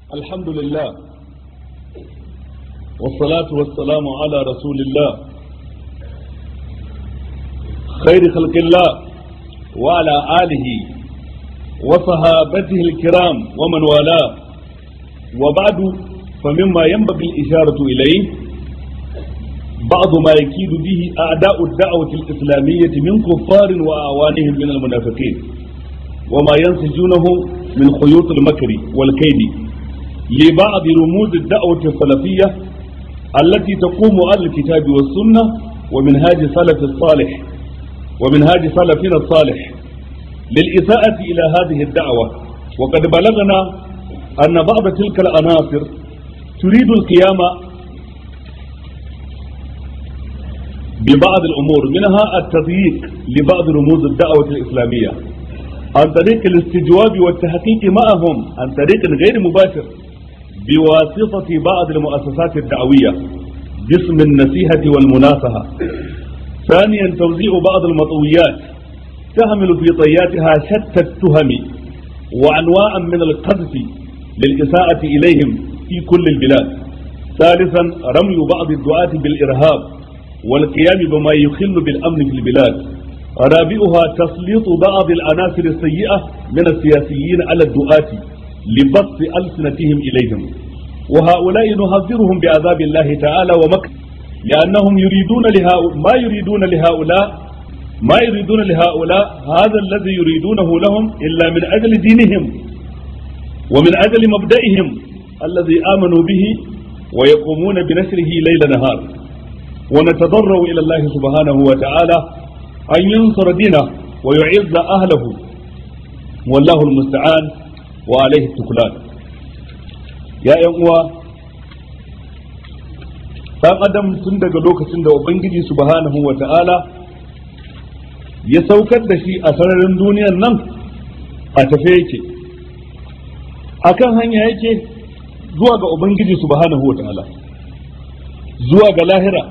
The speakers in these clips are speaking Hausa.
الحمد لله والصلاة والسلام على رسول الله خير خلق الله وعلى آله وصحابته الكرام ومن والاه وبعد فمما ينبغي الإشارة إليه بعض ما يكيد به أعداء الدعوة الإسلامية من كفار وأعوانهم من المنافقين وما ينسجونه من خيوط المكر والكيد لبعض رموز الدعوة السلفية التي تقوم على الكتاب والسنة ومنهاج سلف الصالح ومنهاج سلفنا الصالح للإساءة إلى هذه الدعوة. وقد بلغنا أن بعض تلك العناصر تريد القيام ببعض الأمور منها التضييق لبعض رموز الدعوة الإسلامية عن طريق الاستجواب والتحقيق معهم عن طريق غير مباشر بواسطة بعض المؤسسات الدعوية باسم النصيحة والمناصحة. ثانيا توزيع بعض المطويات تحمل في طياتها شتى التهم وأنواعا من القذف للإساءة إليهم في كل البلاد. ثالثا رمي بعض الدعاة بالإرهاب والقيام بما يخل بالأمن في البلاد. رابعها تسليط بعض العناصر السيئة من السياسيين على الدعاة لبسط ألسنتهم إليهم، وهؤلاء نحذرهم بعذاب الله تعالى ومكر لأنهم ما يريدون لهؤلاء هذا الذي يريدونه لهم إلا من أجل دينهم ومن أجل مبدئهم الذي آمنوا به ويقومون بنشره ليل نهار. ونتضرع إلى الله سبحانه وتعالى أن ينصر دينه ويعز أهله والله المستعان وعليه التكلان. يا uwa ɗan adam tun daga lokacin da ubangiji subhanahu wa ta'ala ya saukar da shi a sararin duniyar nan a tafe yake akan hanya yake zuwa ga ubangiji subhanahu wa ta'ala, zuwa ga lahira,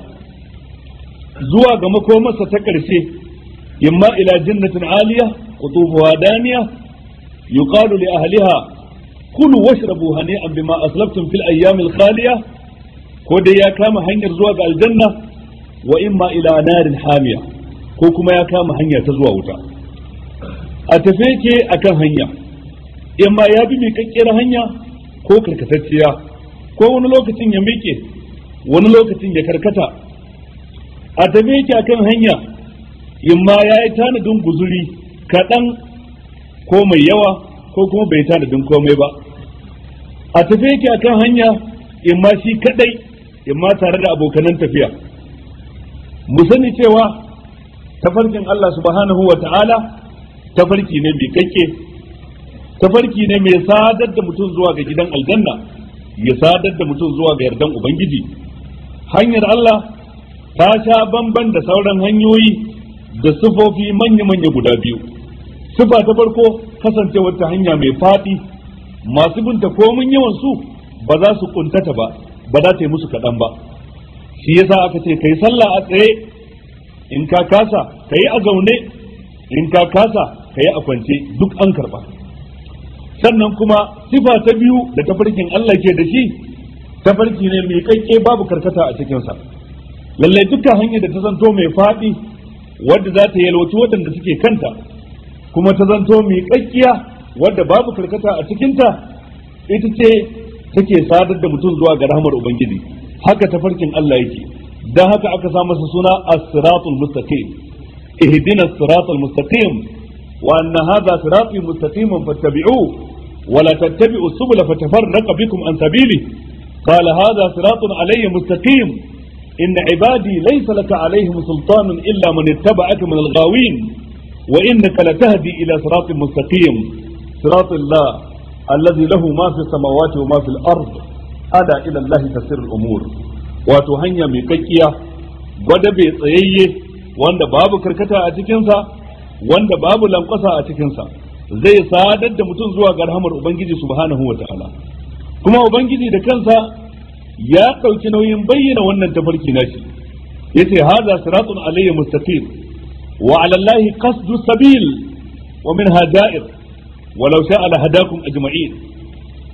zuwa ga makomarsa ta ƙarshe, imma ila jannatin aliya qutufuha daniya yuqalu li ahliha kulu washrabu hani'an bima aslaftum fil ayyamil khaliya, ko dai ya kama hanyar zuwa ga aljanna wa imma ila narin hamiya, ko kuma ya kama hanya ta zuwa wuta. A tafe yake akan hanya, imma ya bi miƙaƙƙiyar hanya ko karkatacciya, ko wani lokacin ya miƙe wani lokacin ya karkata. A tafe yake akan hanya, imma ya yi tanadin guzuri kaɗan ko mai yawa ko kuma bai tanadin komai ba. A tafe yake akan hanya, imma shi kadai imma tare da abokanan tafiya. Mu sani cewa tafarkin Allah subhanahu wa ta'ala tafarki ne mai kakke, tafarki ne mai sadar da mutum zuwa ga gidan aljanna, ya sadar da mutum zuwa ga yardan ubangiji. Hanyar Allah ta sha bamban da sauran hanyoyi da sifofi manya-manya guda biyu. Sifa ta farko kasancewar ta hanya mai faɗi, masu binta komin yawan su ba za su kuntata ba za ta yi musu kaɗan ba. Shi yasa aka ce kai sallah a tsaye, in ka kasa ka yi a zaune, in ka kasa ka yi a kwance, duk an karɓa. Sannan kuma sifa ta biyu da tafarkin Allah ke da shi, tafarki ne mai kakke babu karkata a cikinsa. Lallai dukkan hanyar da ta zanto mai faɗi wadda za ta yalwaci waɗanda suke kanta, kuma ta zanto mai kakkiya wadda babu karkata a cikinta, ita ce take sadar da mutum zuwa ga rahmar ubangiji. Haka tafarkin Allah yake, dan haka aka sa masa suna as-siratul mustaqim. ihdina as-siratal mustaqim wa anna hadha sirati mustaqiman fattabi'uhu wa la tattabi'u subula fatafarraqa bikum an sabili qala hadha siratun alayya mustaqim inna ibadi laysa laka alayhim sultanun illa man ittaba'aka min al-ghawin wa innaka latahdi ila siratin mustaqim siratal la alladhi lahu ma fi samawati wa ma fil ard ada ila Allah tasirul umur. Wato hanya mai kakkiya gwada bai tsayayye wanda babu karkata a cikinsa, wanda babu lankwasa a cikinsa, zai sadar da mutum zuwa ga rahmar ubangiji subhanahu wa ta'ala. Kuma ubangiji da kansa ya ɗauki nauyin bayyana wannan tafarki nashi, yace hadha siratun alayya mustaqim wa ala allahi qasdu sabil wa minha da'ir walau sha'a la hadakum ajma'in.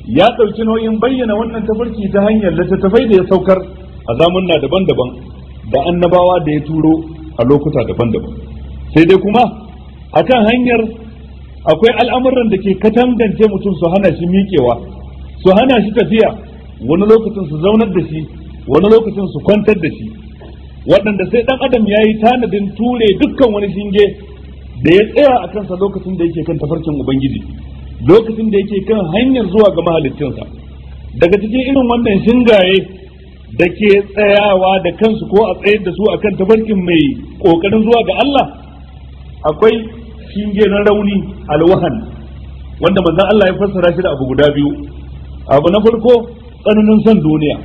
ya ɗauki nauyin bayyana wannan tafarki ta hanyar littattafai da ya saukar a zamanna daban-daban da annabawa da ya turo a lokuta daban-daban. Sai dai kuma akan hanyar akwai al'amuran da ke katangance mutum su hana shi miƙewa, su hana shi tafiya, wani lokacin su zaunar da shi, wani lokacin su kwantar da shi, waɗanda sai ɗan adam ya yi tanadin ture dukkan wani shinge da ya tsaya a kansa lokacin da yake kan tafarkin Ubangiji, lokacin da yake kan hanyar zuwa ga mahaliccinsa. Daga cikin irin wannan shingaye da ke tsayawa da kansu ko a tsayar da su akan tafarkin mai ƙoƙarin zuwa ga Allah, akwai shinge na rauni alwahan, wanda manzon Allah ya fassara shi da abu guda biyu. Abu na farko, tsananin son duniya,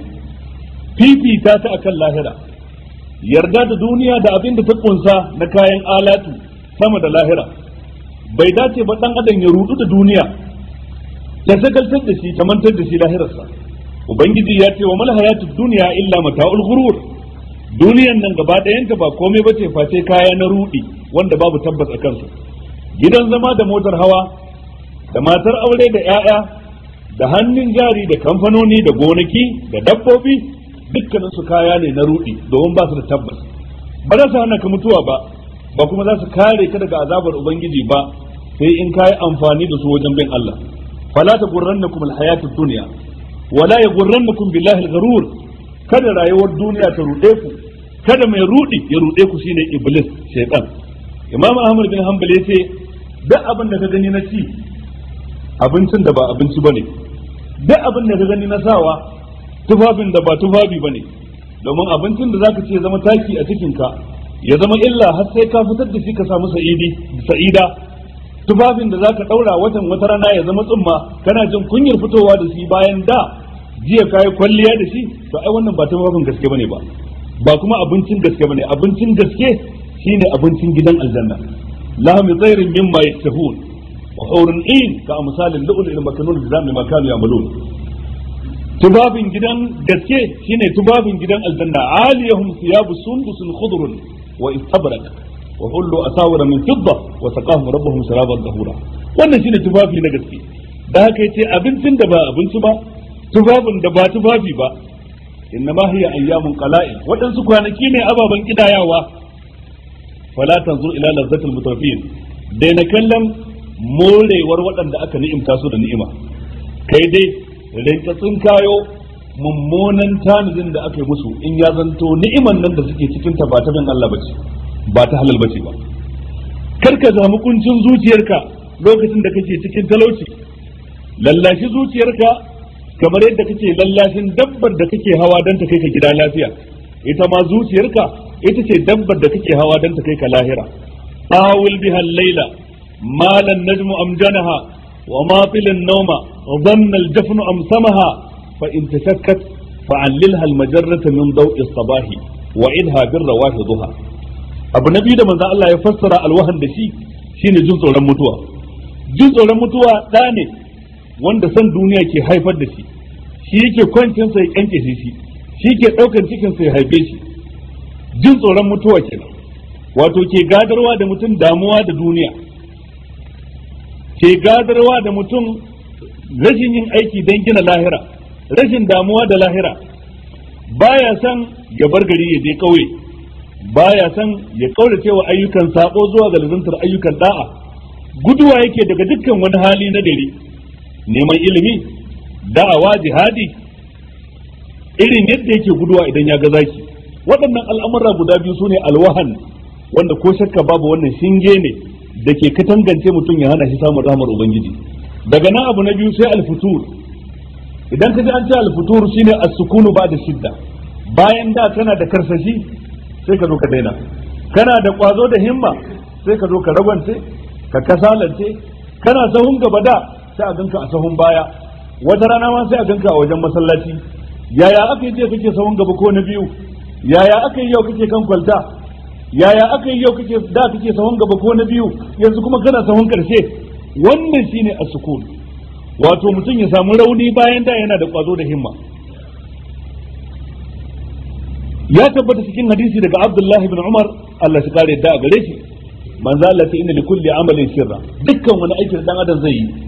fifita ta akan lahira, yarda da duniya da abin da ta kunsa na kayan alatu sama da lahira. Bai dace ba dan adam ya rudu da duniya ta sagaltar da shi ta mantar da shi lahirarsa. Ubangiji ya ce wa mal hayatud dunya illa mata'ul ghurur, duniyan nan gaba ɗayanta ba komai bace face kaya na rudi wanda babu tabbas a kansu. Gidan zama da motar hawa da matar aure da 'ya'ya da hannun jari da kamfanoni da gonaki da dabbobi, dukkanin su kaya ne na rudi domin ba su da tabbas. Ba za su hana ka mutuwa ba kuma za su kare ka daga azabar Ubangiji ba, sai in ka yi amfani da su wajen bin Allah. Fala ta gurrannakum alhayatud dunya wala yaghurrannakum billahi algharur, kada rayuwar duniya ta rude ku, kada mai rudi ya rude ku, shine iblis, shaytan. Imam Ahmad bin Hanbal yace duk abin da ka gani na ci abincin da ba abinci bane, duk abin da ka gani na sawa tufafin da ba tufafi bane, domin abincin da zaka ce zama taki a cikin ka ya zama illa har sai ka fitar da shi ka samu sa'ida, tufafin da zaka daura wata rana ya zama tsumma kana jin kunyar fitowa da shi bayan da jiya kai kwalliya da shi, to ai wannan ba tufafin gaske bane ba kuma abincin gaske bane. Abincin gaske shine abincin gidan aljanna, lahmi tsairin mimma yaktahun wa hurun in ka amsalin lu'lu'il makanun bizami ma kanu ya'malun. Tubabin gidan gaske shine tubabin gidan aljanna, aliyahum thiyabu sundusun khudrun wa istabrak wa hullu asawira min fidda wa saqahum rabbuhum sharaban tahura. Wannan shine tubabi na gaske. Da haka yace abincin da ba abinci ba, tubabin da ba tubabi ba, innama hiya ayyamun qala'il, wadansu kwanaki ne ababan kidayawa. Fala tanzur ila lazzatil mutrafin, daina kallon morewar waɗanda aka ni'imta su da ni'ima, kai dai rinka tsinkayo mummunan tanadin da aka yi musu in ya zanto ni'iman nan da suke cikin ta ba ta bin Allah bace, ba ta halal bace ba. Kar ka samu kuncin zuciyarka lokacin da kake cikin talauci, lallashi zuciyarka kamar yadda kake lallashin dabbar da kake hawa don ta kai ka gida lafiya. Ita ma zuciyarka ita ce dabbar da kake hawa don ta kai ka lahira. Awil biha al-laila malan najmu amjanaha wa matilin nauma dhanna al-jafnu amsamaha fa in tashakkat fa'allilha al-majarrata min daw'i as-sabahi wa idha bir-rawahi duha. Abu nabi da manzo Allah ya fassara alwahan da shi shine jin tsoron mutuwa. Jin tsoron mutuwa da ne wanda san duniya ke haifar da shi yake kwancin sa ya kanke shi ke daukan cikin sa ya haife shi. Jin tsoron mutuwa kenan, wato ke gadarwa da mutum damuwa da duniya, ke gadarwa da mutum rashin yin aiki don gina lahira, rashin damuwa da lahira. Baya san ya bar gari ya je kauye, baya san ya kaurace wa ayyukan sabo zuwa ga lazantar ayyukan da'a, guduwa yake daga dukkan wani hali na gari, neman ilimi, da'awa, jihadi, irin yadda yake guduwa idan ya ga zaki. Waɗannan al'amura guda biyu sune alwahan, wanda ko shakka babu wannan shinge ne da ke katangance mutum ya hana shi samun rahmar Ubangiji. Daga nan abu na biyu sai alfutur. Idan ka ji an ce alfutur shine as-sukunu ba da shidda, bayan da kana da karsashi sai ka zo ka daina, kana da kwazo da himma sai ka zo ka ragwance, ka kasalance, kana sahun gaba da sai a ganka a sahun baya, wata rana ma sai a ganka a wajen masallaci. Yaya aka yi kake sahun gaba ko na biyu? Yaya aka yi yau kake kan kwalta? Yaya aka yi yau kake sahun gaba ko na biyu, yanzu kuma kana sahun karshe? Wannan shine as-sukun, wato mutum ya samu rauni bayan da yana da kwazo da himma. Ya tabbata cikin hadisi daga Abdullahi ibn Umar, Allah shi kare da a gare shi, manzo Allah ta inna likulli amalin sirra, dukkan wani aiki da dan adam zai yi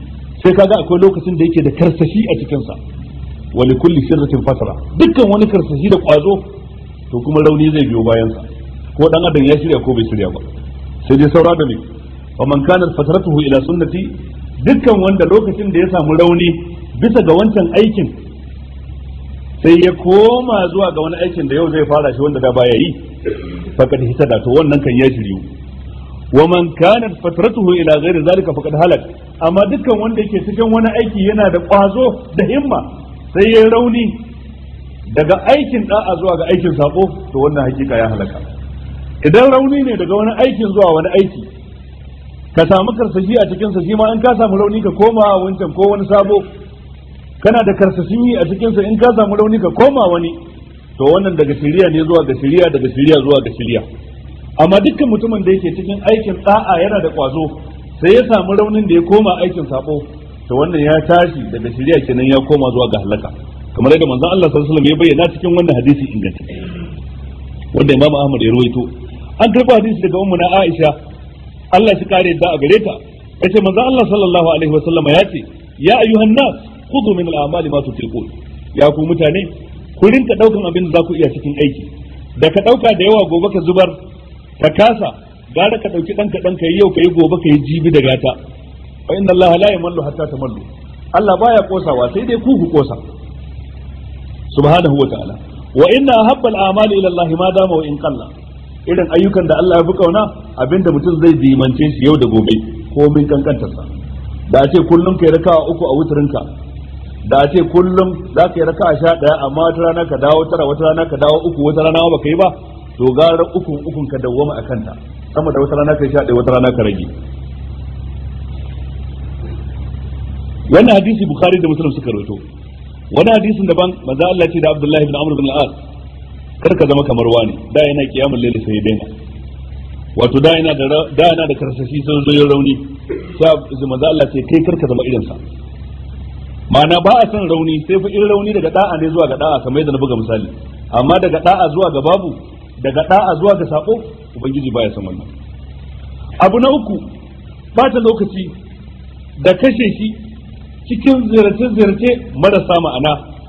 sai kaga akwai lokacin da yake da karsashi a cikinsa wa li kulli sirratin fatara, dukkan wani karsashi da kwazo to kuma rauni zai biyo bayansa, ko dan adam ya shirya ko bai shirya ba. sai dai saura da me wa man kana fatratuhu ila sunnati, dukkan wanda lokacin da ya samu rauni bisa ga wancan aikin sai ya koma zuwa ga wani aikin da yau zai fara shi wanda da baya yi, faqad hitada, to wannan kan ya shiryu. wa man kana fatratuhu ila ghairi zalika faqad halak, amma dukkan wanda yake cikin wani aiki yana da kwazo da himma sai ya rauni daga aikin da'a zuwa ga aikin sako, to wannan hakika ya halaka. idan rauni ne daga wani aikin zuwa wani aiki ka samu karsashi a cikin sa, shi ma in ka samu rauni ka koma wancan ko wani sabo, kana da karsashi a cikin sa, in ka samu rauni ka koma wani, to wannan daga shiriya ne zuwa ga shiriya, daga shiriya zuwa ga shiriya. amma dukkan mutumin da yake cikin aikin da'a yana da kwazo sai ya samu raunin da ya koma aikin sabo, to wannan ya tashi daga shiriya kenan ya koma zuwa ga halaka, kamar yadda manzon Allah sallallahu alaihi wasallam ya bayyana cikin wannan hadisi ingantacce wanda Imam Ahmad ya rawaito. an karɓa hadisi daga ummu na Aisha, Allah shi kare da a gare ta, yace manzon Allah sallallahu alaihi wasallam ya ce ya ayyuhan nas khudhu min al-a'mali ma tutiqun, ya ku mutane ku rinka daukan abin da za ku iya cikin aiki, da ka dauka da yawa gobe ka zubar ka kasa, gara ka dauki dan kadan kai yau kai gobe kai jibi da gata. fa inna Allah la yamallu hatta tamallu, Allah baya kosawa sai dai ku kosa subhanahu wa ta'ala. wa inna ahabba al-a'mali ila Allah ma dama wa in qalla, irin ayyukan da Allah ya fi kauna abinda mutum zai dimance shi yau da gobe ko min kankantarsa. da a ce kullum kai raka'a uku a wutrinka, da a ce kullum za ka yi raka'a 11 amma wata rana ka dawo 9, wata rana ka dawo 3, wata rana ba kai ba, to gara ukun ka dawwama akan ta sama da wata rana kai 11 wata rana ka rage. wannan hadisi Bukhari da Muslim suka rawaito. wani hadisin daban manzo Allah ce da Abdullahi ibn Amr ibn al-As, kar ka zama kamar wani, da yana kiyamul layl sai daina, wato da yana da karsashi sun zo rauni, sai manzo Allah ce kai kar ka zama irin sa. ma'ana ba a san rauni, sai fa in rauni daga da'a ne zuwa ga da'a, kamar yadda na buga misali, amma daga da'a zuwa ga babu, daga da'a zuwa ga sako, ubangiji baya san wannan. abu na uku, bata lokaci da kashe shi cikin ziyarce-ziyarce marasa ma'ana,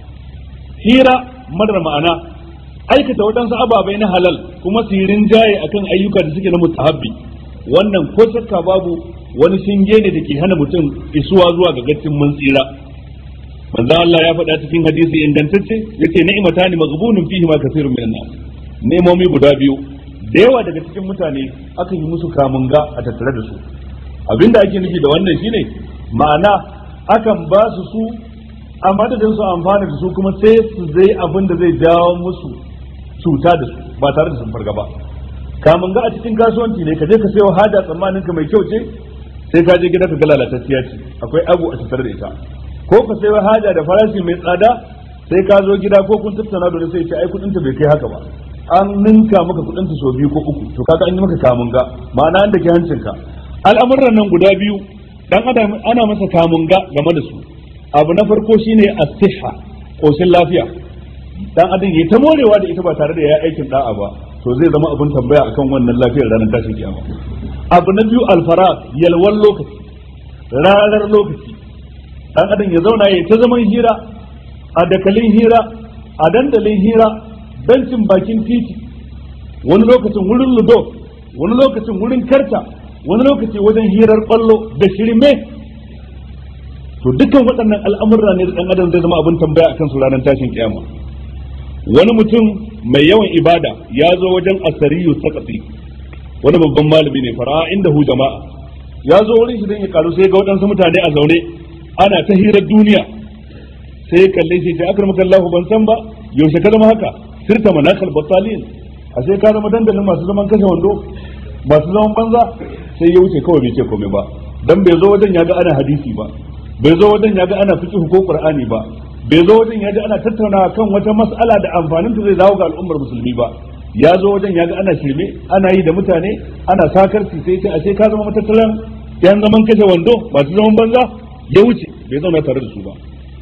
hira marar ma'ana, aikata waɗansu ababai na halal kuma su yi rinjaye akan ayyuka da suke na mutahabbi, wannan ko shakka babu wani shinge ne da ke hana mutum isuwa zuwa ga gacin mun tsira. manzo Allah ya faɗa cikin hadisi ingantacce yace ni'matani maghbunun fihi ma kaseerun minan nas, nemomi guda biyu da yawa daga cikin mutane akan yi musu kamunga a tattare da su. abinda ake nufi da wannan shine ma'ana akan ba su a madadin su amfana da su kuma sai su zai abin da zai jawo musu cuta da su ba tare da sun farga ba. kamunga a cikin kasuwanci ne, ka je ka sayo haja tsammanin ka mai kyau ce, sai ka je gida ka ga lalatacciya ce, akwai abu a tattare da ita. ko ka sayo haja da farashi mai tsada, sai ka zo gida ko kun tattauna da sai ce ai kudin ta bai kai haka ba, an ninka maka kudin ta so 2 ko 3, to kaga an yi maka kamunga, ma'ana an dake hancinka. al'amuran nan guda biyu dan adam ana masa kamunga game da su. abu na farko shine as-sihha, koshin lafiya, dan adam yayi ta morewa da ita ba tare da ya aikin da'a ba, to zai zama abin tambaya akan wannan lafiyar ranar tashin kiyama. abu na biyu al-faragh, yalwan lokaci, ranar lokaci, dan adam ya zauna yayi ta zaman hira, a dakalin hira, a dandalin hira, bencin bakin titi, wani lokacin wurin ludo, wani lokacin wurin karta, wani lokaci wajen hirar ballo da shirme. to dukkan waɗannan al'amurra ne da dan adam zai zama abin tambaya akan su ranar tashin kiyama. wani mutum mai yawan ibada ya zo wajen Asariyu Saqafi, wani babban malami ne, fara inda hu jama'a, ya zo wurin shi don ya karu, sai ga waɗansu mutane a zaune ana ta hirar duniya, sai ya kalle shi ta akramaka Allah ban san ba yaushe ka zama haka, sirta manakal battalin, a sai ka zama dandalin masu zaman kashe wando, masu zaman banza. sai ya wuce kawai bai ce komai ba, dan bai zo wajen ya ga ana hadisi ba, bai zo wajen ya ga ana fiqh ko qur'ani ba, bai zo wajen ya ga ana tattaunawa kan wata mas'ala da amfanin ta zai dawo ga al'ummar musulmi ba. ya zo wajen ya ga ana shirme, ana yi da mutane, ana sakarci, sai ce a sai ka zama matattaran yan zaman kashe wando masu zaman banza, ya wuce bai zauna tare da su ba.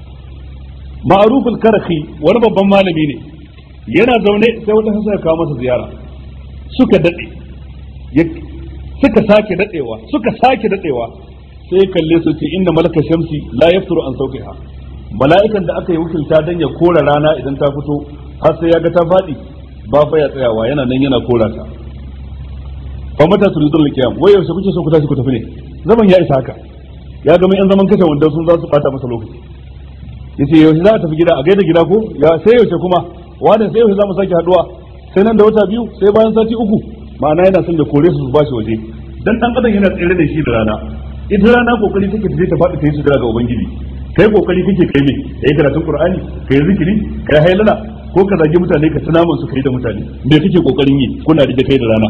Ma'ruful Karhi wani babban malami ne, yana zaune sai wata suka kawo masa ziyara, suka dade, suka sake dadewa sai kalle su ce inna malaka shamsi la yafturu an sauqiha, mala'ikan da aka yi wakilta dan ya kora rana idan ta fito har sai ya ga ta fadi ba fa ya tsayawa, yana nan yana kora ta. fa mata turidul qiyam, wai yaushe kuke so ku tashi ku tafi ne? Zaman ya isa haka, ya ga mai yan zaman kashe wanda sun za su bata masa lokaci. Yace yaushe za a tafi gida, a gaida gida ko ya sai yaushe kuma wanda sai yaushe za mu sake haduwa, sai nan da wata biyu, sai bayan sati uku. Ma'ana yana son da kore su ba shi waje, dan dan adam yana tsere da shi da rana. Ita rana kokari take ta je ta faɗi ta yi sujada ga ubangiji, kai kokari kake kai ne kai karatun qur'ani, kai zikiri, kai hailala, ko ka zagi mutane ka tuna musu kai da mutane, me kake kokarin yi? Kuna rike kai da rana.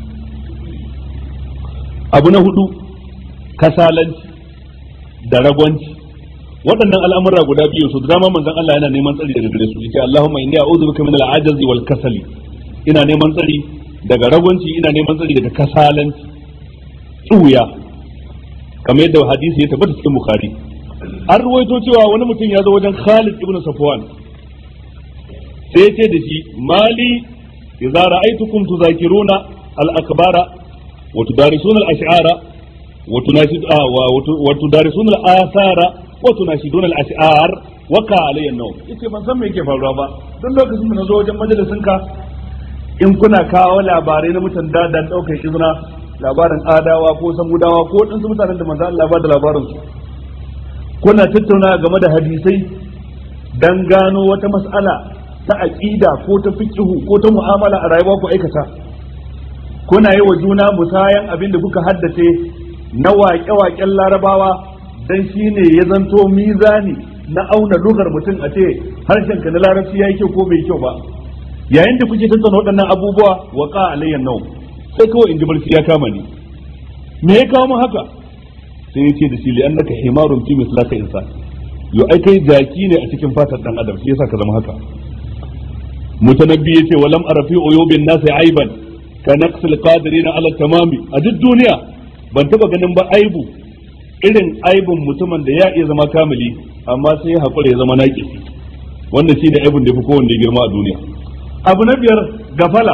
Abu na hudu, kasalanci da ragwanci. Waɗannan al'amura guda biyu su dama manzon Allah yana neman tsari daga gare su. Yace Allahumma inni a'udhu bika min al-'ajzi wal kasali. Ina neman tsari daga ragwanci, ina neman tsari daga kasalanci, tsuya. Kamar yadda hadisi ya tabbata cikin Bukhari. An ruwaito cewa wani mutum ya zo wajen Khalid ibn Safwan. Sai ya ce da shi, mali idza ra'aytukum tuzakiruna al-akbara wa tudarisuna al-ash'ara wa tudarisuna al-athara wa tunashiduna al-ash'ar wa ka alayya an-nawm. Yace ban san me yake faruwa ba, don lokacin da nazo wajen majalisin ka in kuna kawo labarai na mutan da daukar izina, labarin adawa ko samudawa ko wadansu mutanen da manzo Allah ba da labarin su, kuna tattauna game da hadisai dan gano wata mas'ala ta aqida ko ta fiqhu ko ta mu'amala a rayuwa ku aikata, kuna yi wa juna musayan abin da kuka haddace na waƙe-waƙen larabawa, dan shine ya zanto mizani na auna lugar mutum a ce harshen ka na larabci yayi kyau ko bai kyau ba. Yayin da kuke tattauna waɗannan abubuwa, waqa alayyan nawm, sai kawai in ji barci ya kama ni. Me ya kawo mun haka? Sai ya ce da shi, li'annaka himarun fi mislaka insan. Yo ai kai jaki ne a cikin fatar dan adam, shi yasa ka zama haka. Mutanabbi yace walam arafi uyubin nasi aiban ka naqsil qadirina ala tamami. A duk duniya ban taba ganin ba aibu irin aibun mutumin da ya iya zama kamili amma sai ya hakura ya zama naƙisi. Wannan shine aibun da yafi kowanne girma a duniya. Abu na biyar, gafala.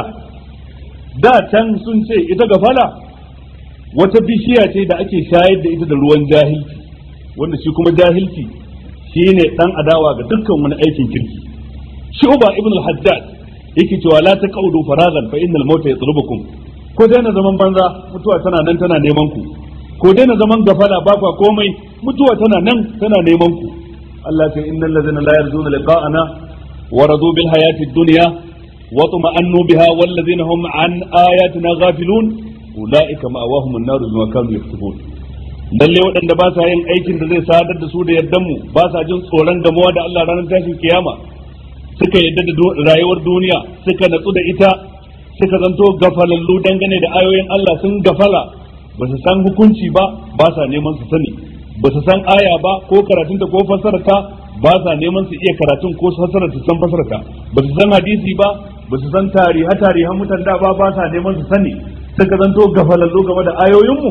Da can sun ce ita gafala wata bishiya ce da ake shayar da ita da ruwan jahilci, wanda shi kuma jahilci shine dan adawa ga dukkan wani aikin kirki. Shu'ba ibn al-Haddad yake cewa la taqudu faragan fa innal mauta yatlubukum. Ko daina zaman banza, mutuwa tana nan tana neman ku. Ko daina zaman gafala ba kwa komai, mutuwa tana nan tana neman ku. Allah ce innal ladzina la yarjuna liqa'ana wa radu bil hayati ad-dunya wa tuma'annu biha wal ladzina hum an ayatina ghafilun ulaika ma'awahum an-nar bima kanu yaktubun. Lalle waɗanda ba sa yin aikin da zai sadar da su da yardan mu, ba sa jin tsoron gamuwa da Allah ranar tashin kiyama, suka yadda da rayuwar duniya, suka natsu da ita, suka zanto gafalallu dangane da ayoyin Allah, sun gafala, ba su san hukunci ba, ba sa neman su sani, ba su san aya ba ko karatunta ko fassararta, ba sa neman su iya karatun ko fassarar su san fassararta, ba su san hadisi ba, ba su san tarihan mutan da ba sa neman su sani, suka zanto gafalallu game da ayoyinmu.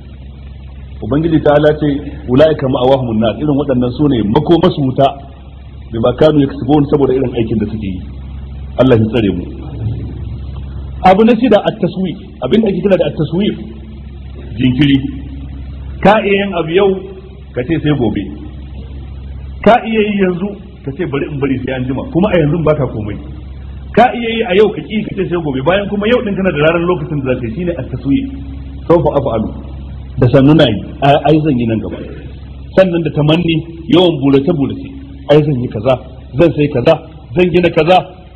Ubangiji ta ala ce ulaika ma'awahumun nar, irin waɗannan su ne makomasu wuta bima kanu yaksubun, saboda irin aikin da suke yi. Allah ya tsare mu. Abu na shida, at-taswif. Abin da ake kira da at-taswif, jinkiri. Ka iya yin abu yau ka ce sai gobe, ka iya yi yanzu ka ce bari in bari sai an jima, kuma a yanzu baka komai. Ka iya yi a yau ka ki ka ce sai gobe, bayan kuma yau din kana da ranar lokacin da zaka yi. Shine at-taswif. Sawfa af'alu, da sannu nayi, ai zan yi nan gaba. Sannan da tamanni, yawan burace burace, ai zan yi kaza, zan sai kaza, zan gina kaza.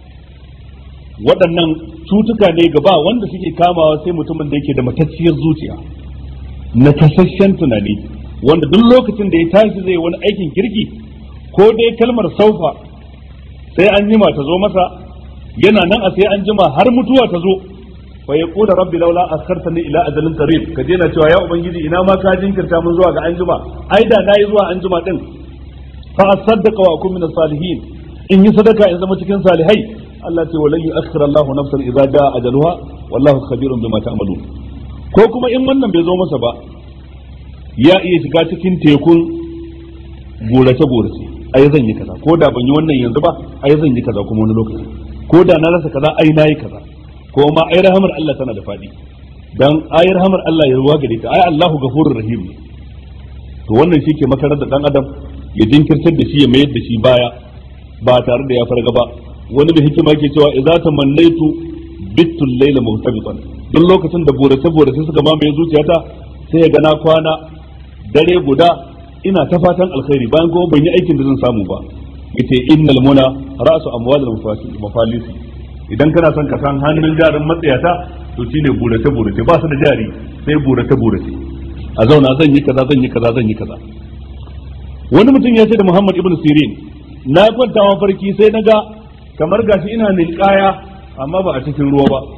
Waɗannan cutuka ne gaba wanda suke kamawa sai mutumin da yake da matacciyar zuciya, na kasashen tunani, wanda duk lokacin da ya tashi zai wani aikin kirki, ko dai kalmar saufa sai an jima ta zo masa, yana nan a sai an jima har mutuwa ta zo, fa yaqulu rabbi laula akhartani ila ajalin qarib, ka je na cewa ya ubangiji ina ma ka jinkirta mun zuwa ga anjima, ai da nayi zuwa anjima din, fa asaddaqa wa akun min salihin, in yi sadaka in zama cikin salihai. Allah ce walan yu'akhkhir Allahu nafsan idza jaa ajaluha wallahu khabirun bima ta'malun. Ko kuma in wannan bai zo masa ba, ya iya shiga cikin tekun gorace gorace, ai zan yi kaza, ko da ban yi wannan yanzu ba, ai zan yi kaza kuma wani lokaci, ko da na rasa kaza ai nayi kaza. Ko ma ai rahamar Allah tana da fadi, dan ai rahamar Allah ya ruwa gare ta, ai Allahu ghafurur rahim ne. to wannan shi ke makarar da dan adam ya jinkirtar da shi ya mayar da shi baya ba tare da ya farga ba. wani da hikima ke cewa idza tamannaitu bittul layla mutabiqan, duk lokacin da burace burace suka mamaye zuciyata sai ya gana kwana dare guda ina ta fatan alkhairi bayan kuma ban yi aikin da zan samu ba. yace innal muna ra'su amwalil mafalisi, idan kana son ka san hannun jarin matsayata to shine burace burace, ba su da jari sai burace burace, a zauna zan yi kaza zan yi kaza zan yi kaza. wani mutum ya ce da Muhammad ibn Sirin, na kwanta mafarki sai na ga kamar gashi ina ninkaya amma ba a cikin ruwa ba,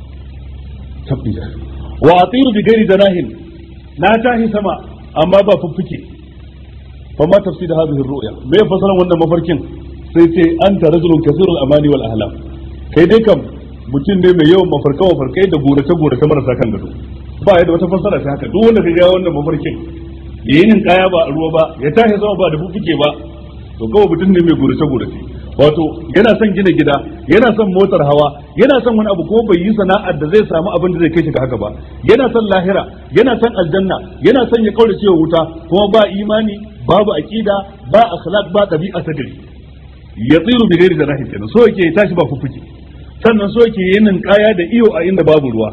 wa atiru bi ghairi janahin, na tashi sama amma ba fuffuke. fa ma tafsir hadhihi ar-ru'ya, me fasalan wannan mafarkin? sai ce anta rajulun kasirul amani wal ahlam, kai dai kam mutum ne mai yawan mafarkai da gurace marasa kan gado. ba ya da wata fasara ta haka, duk wanda ka ga wannan mafarkin yayin kaya ba a ruwa ba, ya tashi sama ba da fuffuke ba, to kawai mutum ne mai gurace wato yana son gina gida, yana son motar hawa, yana son wani abu ko bai yi sana'ar da zai samu abin da zai kai shi ga haka ba, yana son lahira, yana son aljanna, yana son ya kaurace wa wuta, kuma ba imani, babu aqida, ba akhlaq, ba dabi'a ta gari. ya tsiru bi ghairi janahi kenan, so yake tashi ba fuffuke, sannan so yake yin kaya da iyo a inda babu ruwa.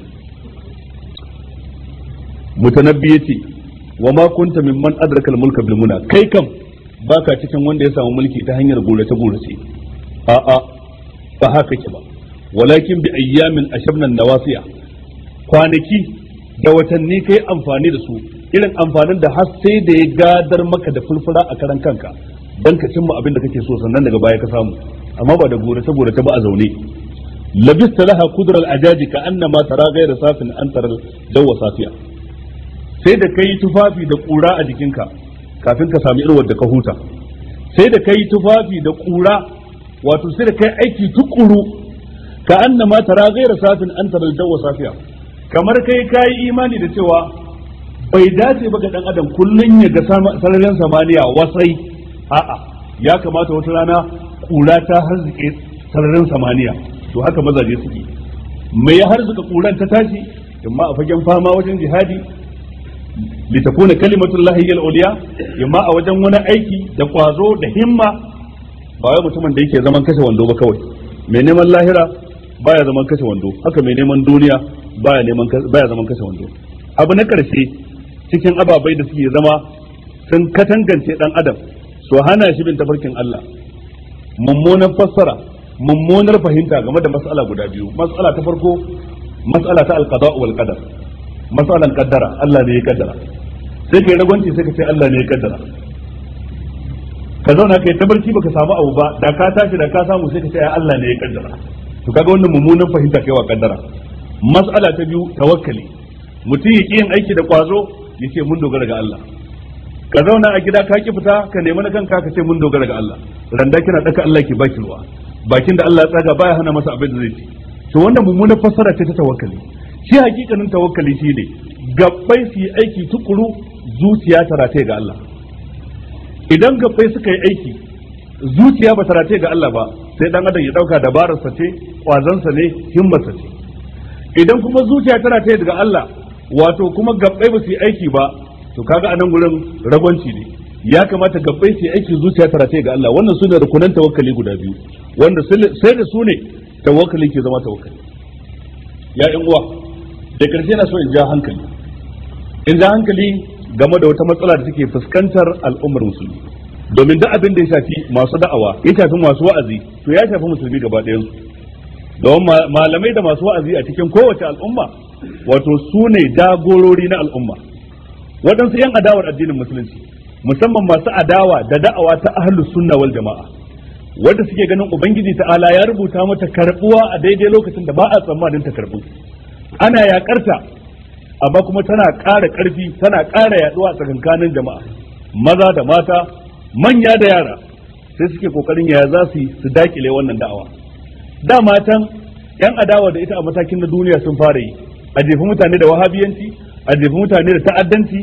mutanabbi yace wa ma kunta mimman adraka al-mulka bil muna, kai kam baka cikin wanda ya samu mulki ta hanyar gurace a'a ba haka ke ba, walakin bi ayyamin ashabna nawasiya, kwanaki da watanni kai amfani da su irin amfanin da har sai da ya gadar maka da fulfura a karan kanka dan ka cimma abin da kake so, sannan daga baya ka samu, amma ba da gurace ba a zaune. labista laha kudral ajaji ka annama tara ghayra safin an taral jawwa safiya, sai da kai tufafi da kura a jikinka kafin ka sami irwar da ka huta, sai da kai tufafi da kura, wato sai da kai aiki tukuru, ka annama tara ghayra safin an taral jawwa safiya, kamar kai imani da cewa bai dace ba ga dan adam kullun ya ga sararin samaniya wasai, a'a ya kamata wata rana kura ta harzike sararin samaniya. to haka mazaje suke, mai ya harzuka kuran ta tashi amma a fagen fama wajen jihadi litakuna kalimatullahi hiya al-ulya, yamma a wajen wani aiki da kwazo da himma. ba wai mutumin da yake zaman kashe wando ba kawai, mai neman lahira baya zaman kashe wando, haka mai neman duniya baya zaman kashe wando. abu na karshe cikin ababai da suke zama sun katangance dan adam su hana shi bin tafarkin Allah, mummunan fassara, mummunar fahimta game da mas'ala guda biyu. mas'ala ta farko mas'ala ta al-qada wal qadar, mas'alan qaddara, Allah ne ya kaddara, sai kai ragwanci sai ka ce Allah ne ya kaddara, ka zauna kai tabarci baka samu abu ba, da ka tashi da ka samu sai ka ce Allah ne ya kaddara. to kaga wannan mummunan fahimta kai wa kaddara. mas'ala ta biyu tawakkali, mutum ya yin aiki da kwazo ya ce mun dogara ga Allah, ka zauna a gida ka ki fita ka nemi na kanka ka ce mun dogara ga Allah, randa kina daka Allah ki baki ruwa, bakin da Allah ya tsaga baya hana masa abin da zai ci. to wannan mummunar fassara ce ta tawakkali. shi hakikanin tawakkali shine gabbai su yi aiki tukuru, zuciya ta rataye ga Allah. idan gabbai suka yi aiki zuciya ba ta rataye ga Allah ba, sai dan adam ya dauka dabararsa ce, kwazansa ne, himmarsa ce. idan kuma zuciya ta rataye ga Allah, wato kuma gabbai ba su yi aiki ba, to kaga anan gurin ragwanci ne. ya kamata gabbai su yi aiki, zuciya ta rataye ga Allah. wannan sune rukunan tawakkali guda biyu, wanda sai da su ne tawakkali ke zama tawakkali. ya ɗan uwa, da karshe na so in ja hankali game da wata matsala da take fuskantar al'ummar musulmi, domin duk abin da ya shafi masu da'awa, ya shafi masu wa'azi, to ya shafi musulmi gaba ɗayan su. don malamai da masu wa'azi a cikin kowace al'umma, wato su ne jagorori na al'umma. waɗansu 'yan adawar addinin musulunci, musamman masu adawa da da'awa ta ahlus sunna wal jama'a, wanda suke ganin ubangiji ta'ala ya rubuta mata karbuwa a daidai lokacin da ba a tsammanin ta karbu, ana yakarta amma kuma tana ƙara ƙarfi, tana ƙara yaduwa a tsakankanin jama'a, maza da mata, manya da yara, sai suke kokarin yaya za su dakile wannan da'awa. da matan 'yan adawa da ita a matakin na duniya sun fara yi, a jefi mutane da wahabiyanci, a jefi mutane da ta'addanci,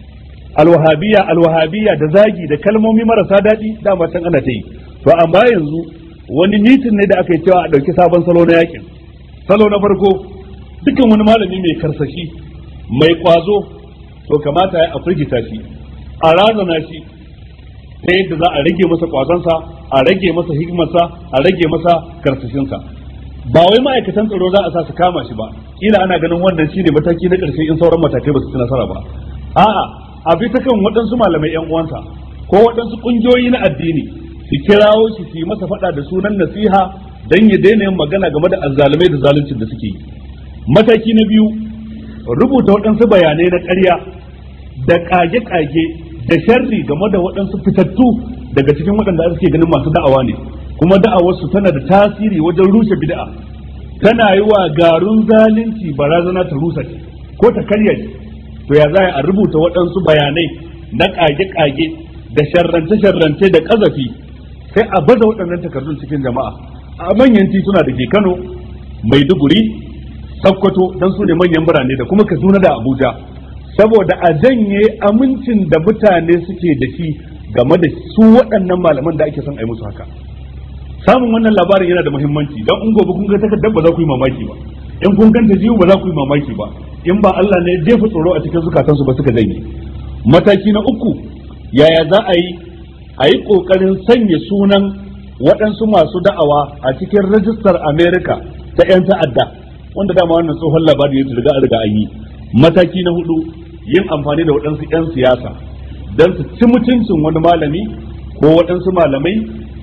alwahabiyya da zagi da kalmomi marasa daɗi, da matan ana ta yi. to amma yanzu wani mitin ne da aka yi cewa a ɗauki sabon salo na yakin. salo na farko, dukkan wani malami mai karsashi, mai kwazo, to kamata ya firgita shi, a razana shi ta yadda za a rage masa kwazansa, a rage masa hikimarsa, a rage masa karsashinsa. Ba wai ma'aikatan tsaro za a sa su kama shi ba, kila ana ganin wannan shine mataki na ƙarshe in sauran matakai ba su ci nasara ba. A'a, a bi ta kan waɗansu malamai ƴan uwansa ko waɗansu ƙungiyoyi na addini su kirawo shi su yi masa faɗa da sunan nasiha dan ya daina yin magana game da azzalumai da zaluncin da suke yi. Mataki na biyu, rubuta waɗansu bayanai na ƙarya da ƙage-ƙage da sharri game da waɗansu fitattu daga cikin waɗanda suke ganin masu da'awa ne, kuma da'awarsu tana da tasiri wajen rushe bid'a, tana yi wa garun zalunci barazana ta rusa ko ta karya shi. To ya za a rubuta waɗansu bayanai na ƙage-ƙage da sharrance-sharrance da ƙazafi, sai a baza waɗannan takardun cikin jama'a a manyan tituna da ke Kano, Maiduguri, Sokoto, dan su ne manyan birane, da kuma Kaduna da Abuja, saboda a janye amincin da mutane suke da shi game da su waɗannan malaman da ake son a yi musu haka. Samun wannan labarin yana da muhimmanci, don in gobe kun ga takardar ba za ku yi mamaki ba, in kun ganta jiwu ba za ku yi mamaki ba, in ba Allah ne jefa tsoro a cikin zukatansu ba suka janye. Mataki na uku, yaya za a yi ƙoƙarin sanya sunan waɗansu masu da'awa a cikin rajistar Amerika ta 'yan ta'adda, wanda dama wannan tsohon labari ya riga an yi. Mataki na hudu, yin amfani da waɗansu 'yan siyasa don su ci mutuncin wani malami ko waɗansu malamai,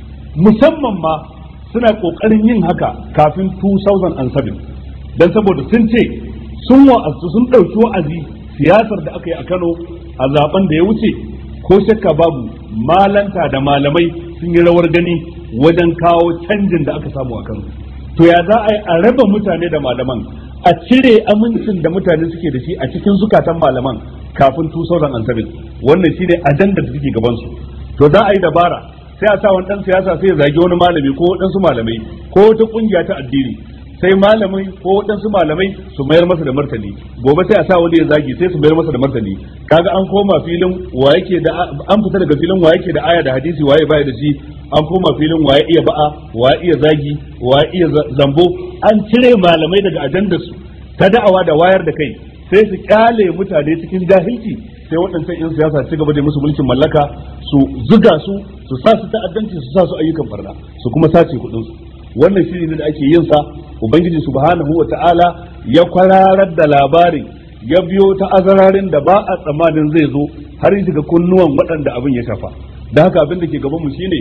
musamman ma suna ƙoƙarin yin haka kafin 2007, don saboda sun ce sun ɗauki wa'azi siyasar da aka yi a Kano a zaben da ya wuce, ko shakka babu malanta da malamai sun yi rawar gani wajen kawo canjin da aka samu a Kano. To ya za a raba mutane da malaman, a cire amincin da mutane suke da shi a cikin zukatan malaman kafin 2007, wannan shine ajandar da suke gaban su. To za a yi dabara, sai a sa wani dan siyasa sai ya zagi wani malami ko waɗansu malamai ko wata kungiya ta addini, sai malamai ko waɗansu malamai su mayar masa da martani, gobe sai a sa wani ya zagi sai su mayar masa da martani. Kaga an koma filin wa yake da, an fita daga filin wa yake da aya da hadisi waye baya da shi, an koma filin waye iya ba'a, waye iya zagi, waye iya zambo. An cire malamai daga ajandar su ta da'awa da wayar da kai, sai su kyale mutane cikin jahilci, sai waɗancan 'yan siyasa ci gaba da musu mulkin mallaka, su zuga su sa su ta'addanci, su sa su ayyukan farda, su kuma sace kuɗin su. Wannan shiri ne da ake yin sa. Ubangiji subhanahu wa ta'ala ya kwararar da labarin, ya biyo ta azararin da ba a tsammanin zai zo har yi shiga kunnuwan waɗanda abin ya shafa. Da haka abin da ke gaban mu shine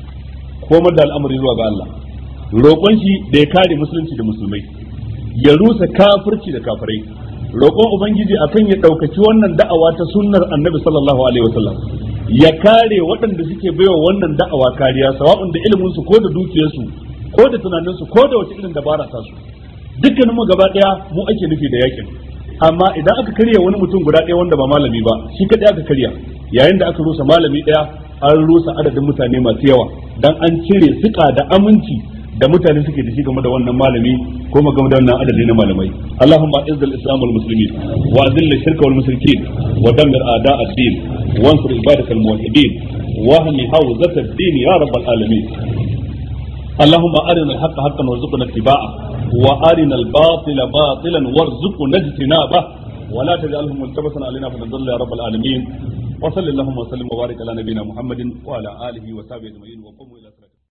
komar da al'amari zuwa ga Allah, roƙon shi da ya kare musulunci da musulmai, ya rusa kafirci da kafirai, roƙon ubangiji akan ya ɗaukaki wannan da'awa ta sunnar annabi sallallahu alaihi wasallam, ya kare waɗanda suke baiwa wannan da'awa kariya, sawa'un da ilimin su ko da dukiyar su ko da tunanin su ko da wata irin dabara ta su. Dukkanin mu gaba daya mu ake nufi da yakin, amma idan aka karya wani mutum guda ɗaya wanda ba malami ba, shi kadai aka karya, yayin da aka rusa malami ɗaya an rusa adadin mutane masu yawa, dan an cire suka da aminci da mutane suke da shi game da wannan malami ko game da wannan adadi na malamai. Allahumma izz al-islam wal muslimin wa azil ash-shirka wal mushrikeen wa dammir a'da' ad-din wa ansur ibadak al-muwahhidin wa ahmi hawzat ad-din ya rabbal alamin. اللهم أرنا الحق حقا وارزقنا اتباعه وأرنا الباطل باطلا وارزقنا اجتنابه ولا تجعله ملتبسا علينا فنضل يا رب العالمين. وصل اللهم وسلم وبارك على نبينا محمد وعلى آله وصحبه أجمعين وقوموا إلى